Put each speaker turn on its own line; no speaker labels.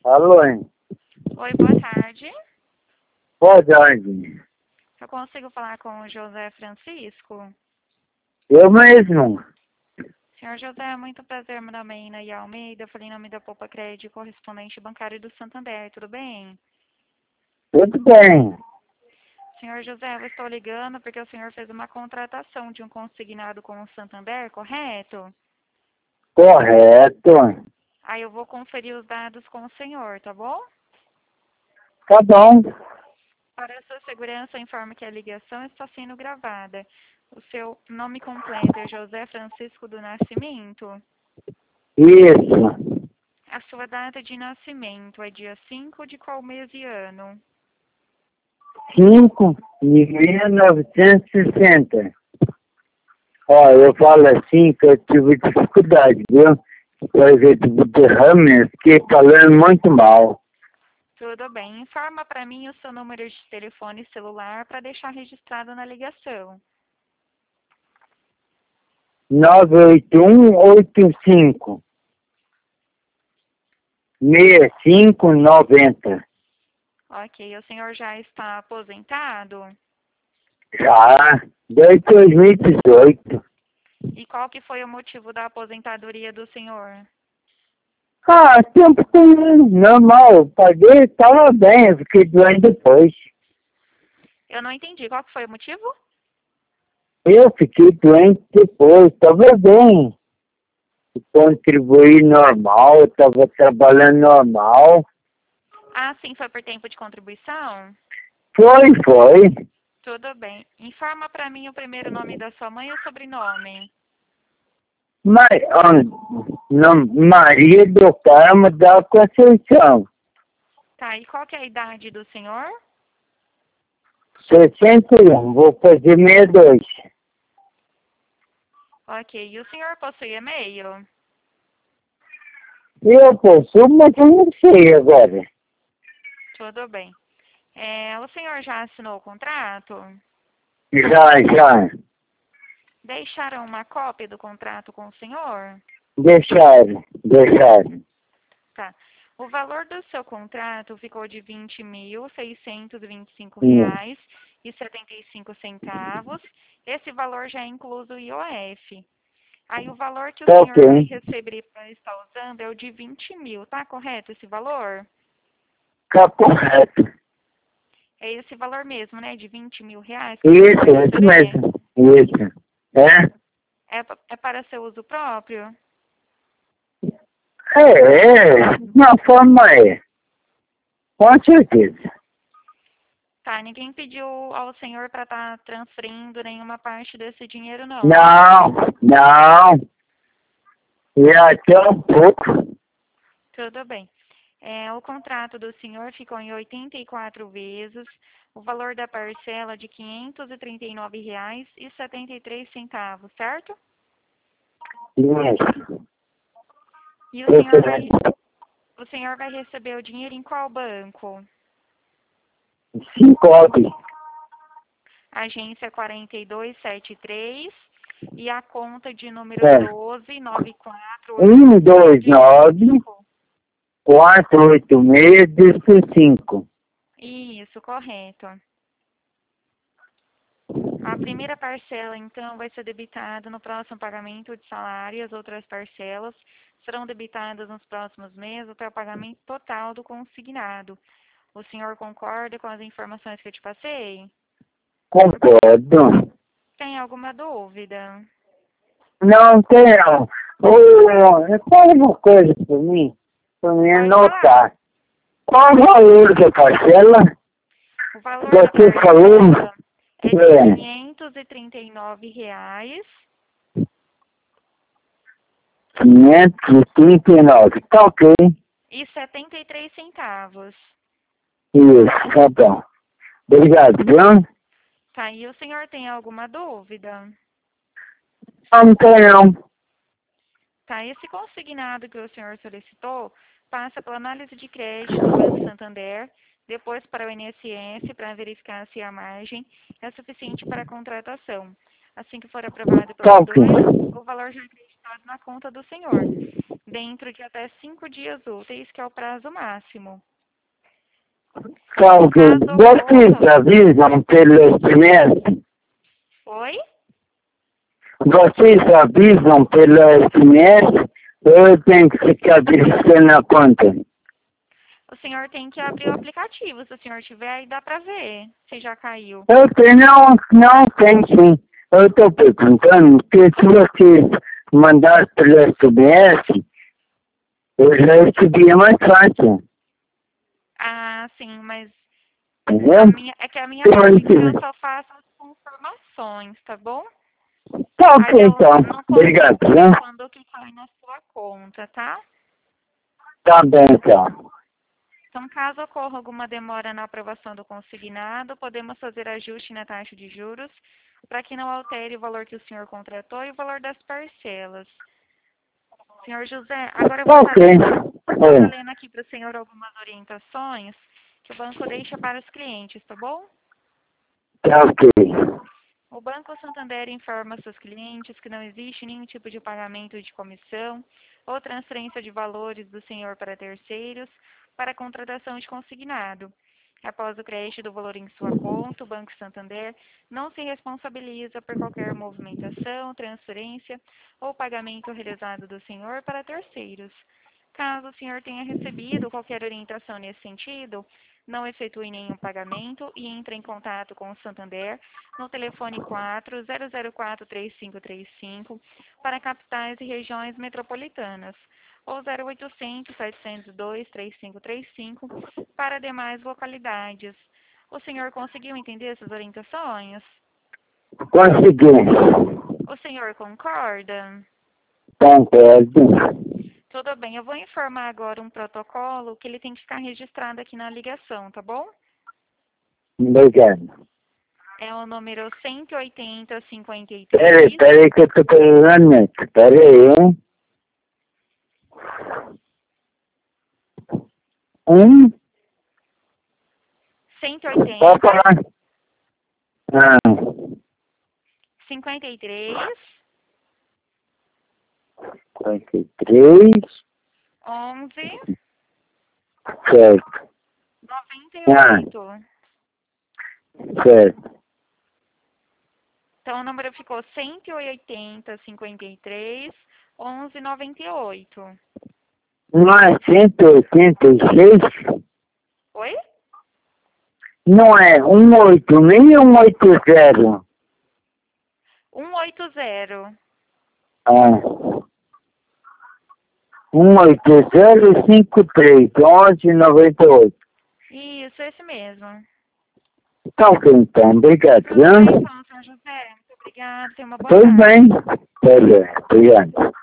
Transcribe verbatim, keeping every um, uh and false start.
Alô, hein?
Oi, boa tarde.
Boa tarde.
Eu consigo falar com o José Francisco?
Eu mesmo.
Senhor José, muito prazer, meu nome é Inaí Almeida, eu falei em nome da Poupa Crédito, correspondente bancário do Santander, tudo bem?
Tudo bem.
Senhor José, eu estou ligando porque o senhor fez uma contratação de um consignado com o Santander, correto?
Correto.
Aí eu vou conferir os dados com o senhor, tá bom?
Tá bom.
Para a sua segurança, informo que a ligação está sendo gravada. O seu nome completo é José Francisco do Nascimento?
Isso.
A sua data de nascimento é dia cinco de qual mês e ano?
cinco de mil novecentos e sessenta. Ó, eu falo assim que eu tive dificuldade, viu? Porque eu tive derrame, fiquei falando muito mal.
Tudo bem. Informa para mim o seu número de telefone celular para deixar registrado na ligação.
nove oito um oito cinco seis cinco nove zero.
Ok. O senhor já está aposentado?
Já, desde dois mil e dezoito.
E qual que foi o motivo da aposentadoria do senhor?
Ah, tempo normal, paguei, estava bem, eu fiquei doente depois.
Eu não entendi. Qual que foi o motivo?
Eu fiquei doente depois, estava bem. Contribuí normal, estava trabalhando normal.
Ah, sim. Foi por tempo de contribuição?
Foi, foi.
Tudo bem. Informa para mim o primeiro nome da sua mãe e o sobrenome.
Mas, ah, não, Maria do Carmo da Conceição,
Tá. E qual que é a idade do senhor?
sessenta e um, vou fazer sessenta e dois.
Ok. E o senhor possui e-mail?
Eu possuo, mas eu não sei agora.
Tudo bem. É, o senhor já assinou o contrato?
Já, já.
Deixaram uma cópia do contrato com o senhor?
Deixaram, deixaram.
Tá. O valor do seu contrato ficou de vinte mil seiscentos e vinte e cinco
Sim.
reais e setenta e cinco centavos. Esse valor já é incluso o I O F. Aí o valor que o
Tá
senhor vai
ok.
receber para estar usando é o de vinte mil, tá correto esse valor?
Tá correto.
É esse valor mesmo, né? De vinte mil reais que o senhor
Isso,
vai
isso
receber?
mesmo. Isso. É?
É, pa- é para seu uso próprio?
É, é. De uma forma é. Com certeza.
Tá, ninguém pediu ao senhor para estar transferindo nenhuma parte desse dinheiro, não, né?
Não, não. E até um pouco.
Tudo bem. É, o contrato do senhor ficou em oitenta e quatro vezes, o valor da parcela de quinhentos e trinta e nove reais e setenta e três centavos, certo?
Isso.
E o senhor vai, o senhor vai receber o dinheiro em qual banco?
Cicobi.
Agência quatro dois sete três e a conta de número
É.
doze nove quatro
Um,
oito
dois, nove,
cinco.
quatro, oito, seis, cinco.
Isso, correto. A primeira parcela, então, vai ser debitada no próximo pagamento de salário e as outras parcelas serão debitadas nos próximos meses até o pagamento total do consignado. O senhor concorda com as informações que eu te passei?
Concordo.
Tem alguma dúvida?
Não tem não. Ô, fala uma coisa para mim, para mim
Pode falar.
anotar. Qual o valor da parcela?
O valor da
Você falou?
parcela é de
É,
quinhentos e trinta e nove reais
quinhentos e trinta e nove. Tá ok.
e setenta e três centavos.
Isso, tá bom. Obrigado, viu?
Tá, e o senhor tem alguma dúvida?
Não tem não.
Tá, esse consignado que o senhor solicitou passa pela análise de crédito do Banco Santander, depois para o I N S S para verificar se a margem é suficiente para a contratação. Assim que for aprovado
Tá
pelos
ok.
dois, o valor já é acreditado na conta do senhor. dentro de até cinco dias úteis, que é o prazo máximo.
Tá ok. Vocês avisam pelo S M S?
Oi?
Vocês avisam pelo S M S ou eu tenho que ficar verificando a conta?
O senhor tem que abrir o aplicativo. Se o senhor tiver, aí dá pra ver se já caiu.
Eu tenho, não, não tem sim. Eu estou perguntando, porque se vocês mandassem pelo S M S, eu já recebia mais fácil.
Ah, sim, mas
Entendeu?
a minha, é que a minha parte eu só faço as informações, tá bom?
Tá
Aí
ok,
eu
então.
não
Obrigado,
consigo
né?
ver quando que cai na sua conta, tá?
Tá bem, então.
Então, caso ocorra alguma demora na aprovação do consignado, podemos fazer ajuste na taxa de juros para que não altere o valor que o senhor contratou e o valor das parcelas. Senhor José, agora eu vou
Tá
estar
ok.
lendo, vou estar
É,
lendo aqui para o senhor algumas orientações que o banco deixa para os clientes, tá bom?
tá ok.
O Banco Santander informa seus clientes que não existe nenhum tipo de pagamento de comissão ou transferência de valores do senhor para terceiros para a contratação de consignado. Após o crédito do valor em sua conta, o Banco Santander não se responsabiliza por qualquer movimentação, transferência ou pagamento realizado do senhor para terceiros. Caso o senhor tenha recebido qualquer orientação nesse sentido, não efetue nenhum pagamento e entre em contato com o Santander no telefone quatro zero zero quatro três cinco três cinco para capitais e regiões metropolitanas ou zero oitocentos, setecentos e dois, três cinco três cinco para demais localidades. O senhor conseguiu entender essas orientações?
Consegui.
O senhor concorda?
Concordo.
Tudo bem, eu vou informar agora um protocolo que ele tem que ficar registrado aqui na ligação, tá bom?
Obrigado.
É o número cento e oitenta, cinquenta e
Peraí,
três.
peraí que eu tô pegando net. Peraí, hein? Um,
cento e
pode
oitenta,
falar. Ah,
cinquenta e três,
quarenta e três,
onze,
certo.
noventa e
Ah,
oito.
certo.
Então o número ficou cento e oitenta, cinquenta e três, onze, noventa e oito.
Não é cento e oitenta e seis?
Oi?
Não é um oito, nem um oito zero.
cento e oitenta.
Ah. um oito zero cinco três, onze, noventa e oito.
Isso, esse mesmo.
Tá ok, então. Obrigado,
Tudo bem,
viu?
então, senhor José. Muito obrigada. Tenha uma boa
Tudo
tarde.
bem. Beleza, obrigado.